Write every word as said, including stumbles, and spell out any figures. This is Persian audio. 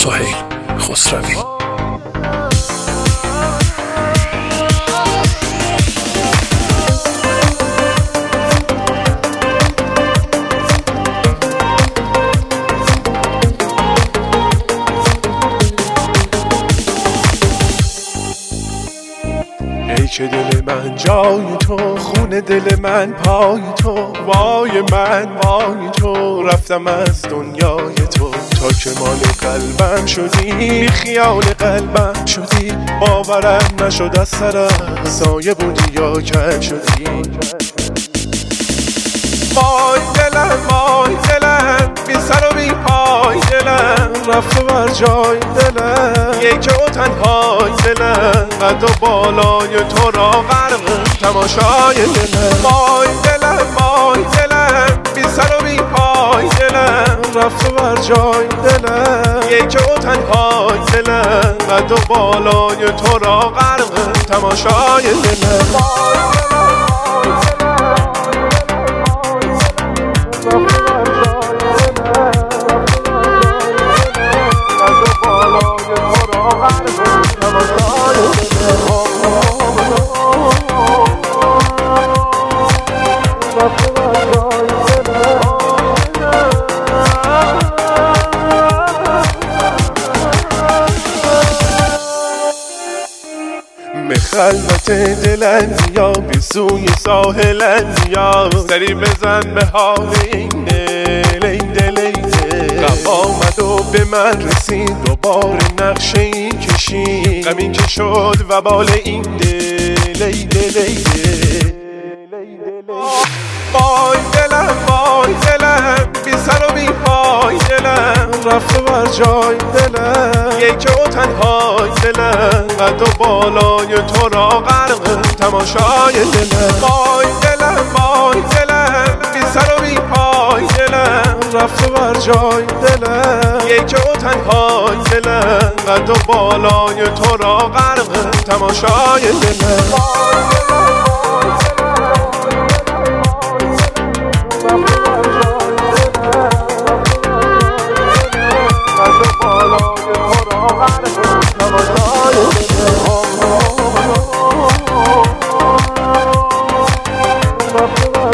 سهیل خسروی. ای که دل من جای تو، خون دل من پای تو، وای من وای تو، رفتم از دنیای تو. تا که مال قلبم شدی، خیال قلبم شدی، باورم نشد از سرم سایه بودی یا کل شدی. وای دلم وای دلم، بی سر و بی پای دلم، رفت و بر جای دلم، یک و تنهای دلم، قد و بالای تو را غرق تماشای دلم. وای دلم وای دلم، بی سر و بی پای دلم، رفت و بر جای دلم، یک و تنهای دلم، قد و بالای تو را غرق تماشای دلم. به خلوت دلم بیا، به سوی ساحلم بیا، سری بزن به حال این دل این دل این دل. غم آمد و به من رسید، دوباره نقشه این کشید، غمی که شد و بال این دل ای دل ای دل. وای دلم وای دلم، بی سر و بی پای دلم، رفت و بر جای دلم، یک و تنهای دلم، قد و بالای تو را غرق تماشای دلم. وای دلم وای دلم، بی سر و بی پای دلم، رفت و بر جای دلم، یک و تنهای دلم، قد و بالای تو را غرق تماشای دلم. Bye.